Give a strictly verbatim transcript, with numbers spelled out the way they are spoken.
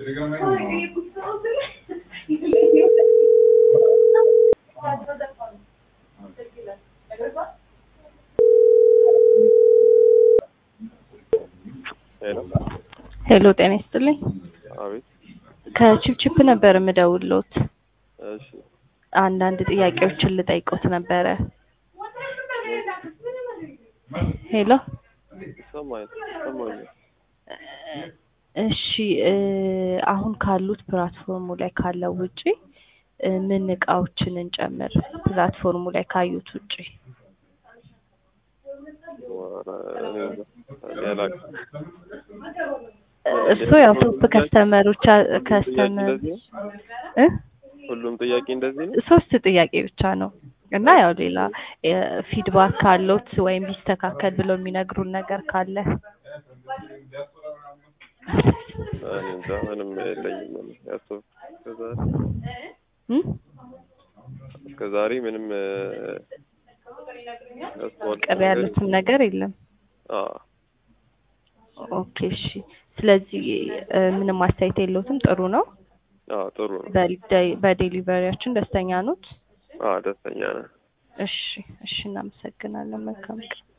ሄሎ ጤና ይስጥልኝ። አቤት። ከቺፕቺፕ ነበር የምደውልዎት። እሺ። አንዳንድ ጥያቄዎችን ልጠይቅዎት ነበረ። ሄሎ ሰማይ ሰማይ እሺ አሁን ካሉት ፕላትፎርሙ ላይ ካለው ውጪ ምን እቃዎችን እንጨምር? ፕላትፎርሙ ላይ ካዩት ውጪ እሱ ያው ቶፕ ከስተመሮች ከስተመር እ ሁሉም ጥያቄ እንደዚህ ነው። ሶስት ጥያቄ ብቻ ነው እና ያው ሌላ ፊድባክ ካሉት ወይም ቢስተካከል ብለው የሚነግሩን ነገር ካለ እኔ እንጃ ምንም የለኝም። ያሰብ ከዛሬ እ ከዛሬ ምንም ቅር ያሉትም ነገር የለም። አዎ ኦኬ እሺ። ስለዚህ ምንም አስተያየት የለውትም። ጥሩ ነው። አዎ ጥሩ ነው። በዴሊቨሪያችን ደስተኛ ኖት? አዎ ደስተኛ ነኝ። እሺ እሺ እናመሰግናለን። መልካም